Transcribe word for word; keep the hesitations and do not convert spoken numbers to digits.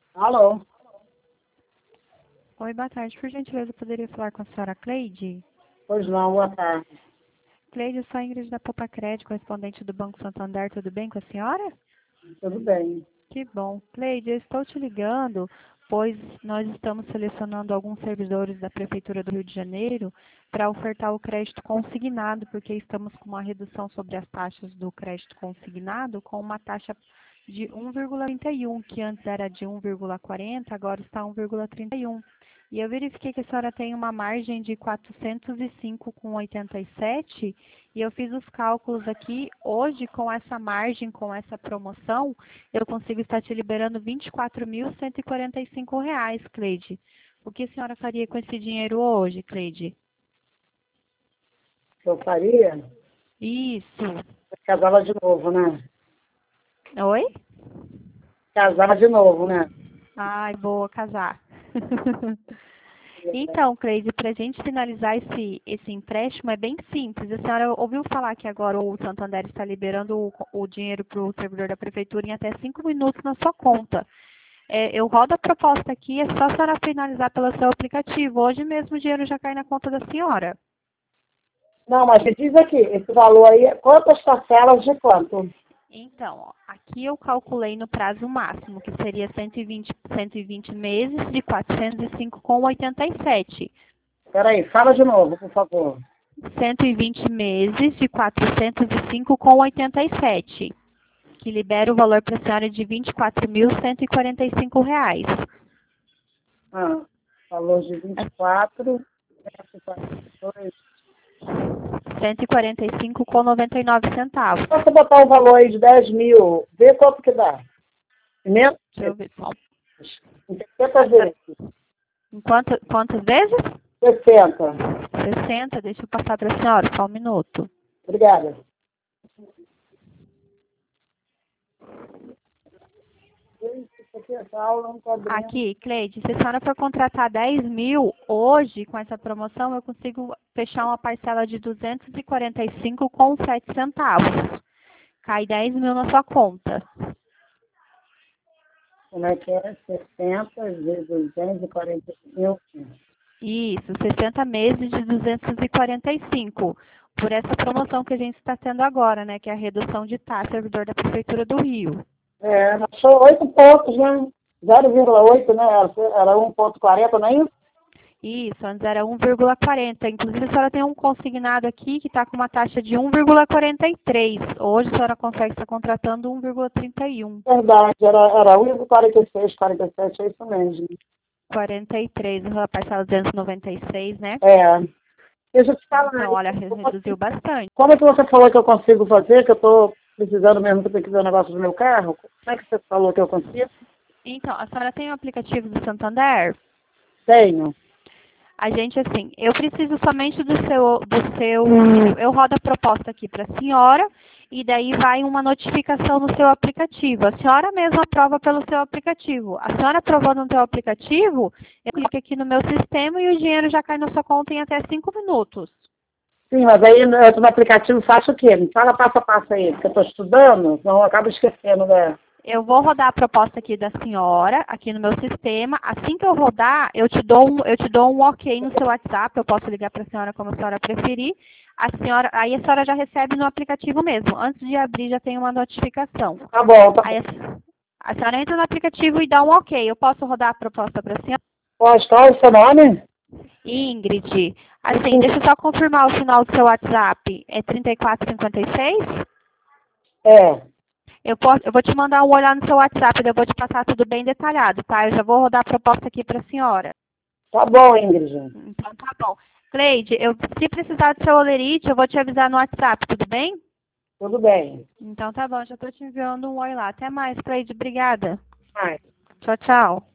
Alô? Oi, boa tarde. Por gentileza, eu poderia falar com a senhora Cleide? Pois não, boa tarde. Cleide, eu sou a Ingrid da Popa Crédito, correspondente do Banco Santander. Tudo bem com a senhora? Tudo bem. Que bom. Cleide, eu estou te ligando, pois nós estamos selecionando alguns servidores da Prefeitura do Rio de Janeiro para ofertar o crédito consignado, porque estamos com uma redução sobre as taxas do crédito consignado, com uma taxa de um vírgula trinta e um, que antes era de um vírgula quarenta, agora está um vírgula trinta e um. E eu verifiquei que a senhora tem uma margem de quatrocentos e cinco vírgula oitenta e sete e eu fiz os cálculos aqui. Hoje, com essa margem, com essa promoção, eu consigo estar te liberando vinte e quatro mil cento e quarenta e cinco reais, Cleide. O que a senhora faria com esse dinheiro hoje, Cleide? Eu faria? Isso. Casava de novo, né? Oi? Casava de novo, né? Ai, boa, casar. Então, Cleide, para a gente finalizar esse, esse empréstimo é bem simples. A senhora ouviu falar que agora o Santander está liberando o, o dinheiro para o servidor da prefeitura em até cinco minutos na sua conta. É, eu rodo a proposta aqui, é só a senhora finalizar pelo seu aplicativo. Hoje mesmo o dinheiro já cai na conta da senhora. Não, mas me diz aqui, esse valor aí, quantas parcelas de quanto? Então, ó, aqui eu calculei no prazo máximo, que seria cento e vinte, cento e vinte meses de quatrocentos e cinco vírgula oitenta e sete. Peraí, fala de novo, por favor. cento e vinte meses de quatrocentos e cinco vírgula oitenta e sete, que libera o valor para a senhora de vinte e quatro mil cento e quarenta e cinco reais. Ah, valor de vinte e quatro, cento e quarenta e dois. cento e quarenta e cinco vírgula noventa e nove centavos. Posso botar um valor aí de dez mil, vê quanto que dá. Menos Deixa eu ver só. em sessenta vezes. Em quanto, quantas vezes? sessenta. sessenta, deixa eu passar para a senhora, só um minuto. Obrigada. Isso aqui é aula, não tá abrindo. Aqui, Cleide, se a senhora for contratar dez mil, hoje, com essa promoção, eu consigo fechar uma parcela de duzentos e quarenta e cinco vírgula sete centavos. Cai dez mil na sua conta. Como é que é? sessenta vezes duzentos e quarenta e cinco. Isso, sessenta meses de duzentos e quarenta e cinco. Por essa promoção que a gente está tendo agora, né? Que é a redução de taxa, servidor da Prefeitura do Rio. É, achou oito pontos, né? zero vírgula oito, né? Era um vírgula quarenta, não é isso? Isso, antes era um vírgula quarenta. Inclusive, a senhora tem um consignado aqui que está com uma taxa de um vírgula quarenta e três. Hoje, a senhora consegue estar contratando um vírgula trinta e um. Verdade, era, era um vírgula quarenta e seis, quarenta e sete, é isso mesmo. quarenta e três, a parcela duzentos e noventa e seis, né? É. Deixa eu te falar. Então, olha, reduziu bastante. Como é que você falou que eu consigo fazer, que eu estou precisando mesmo, que eu tenho que ver o negócio do meu carro? Como é que você falou que eu consigo? Então, a senhora tem o aplicativo do Santander? Tenho. A gente, assim, eu preciso somente do seu, do seu, eu rodo a proposta aqui para a senhora, e daí vai uma notificação no seu aplicativo. A senhora mesma aprova pelo seu aplicativo. A senhora aprovando no seu aplicativo, eu clico aqui no meu sistema e o dinheiro já cai na sua conta em até cinco minutos. Sim, mas aí eu tô no aplicativo, faço o quê? Me fala passo a passo aí, porque eu estou estudando, senão eu acabo esquecendo, né? Eu vou rodar a proposta aqui da senhora, aqui no meu sistema. Assim que eu rodar, eu te dou um, eu te dou um ok no seu WhatsApp. Eu posso ligar para a senhora como a senhora preferir. A senhora, aí a senhora já recebe no aplicativo mesmo. Antes de abrir, já tem uma notificação. Tá bom, tá Aí bom. a, a senhora entra no aplicativo e dá um ok. Eu posso rodar a proposta para a senhora? Pode, qual é o seu nome? Ingrid. Assim, deixa eu só confirmar o final do seu WhatsApp. É trinta e quatro cinquenta e seis? É. Eu, posso, eu vou te mandar um olhar no seu WhatsApp, eu vou te passar tudo bem detalhado, tá? Eu já vou rodar a proposta aqui para a senhora. Tá bom, Ingrid. Então tá bom. Cleide, eu, se precisar do seu olerite, eu vou te avisar no WhatsApp, tudo bem? Tudo bem. Então tá bom, já estou te enviando um oi lá. Até mais, Cleide. Obrigada. Vai. Tchau, tchau.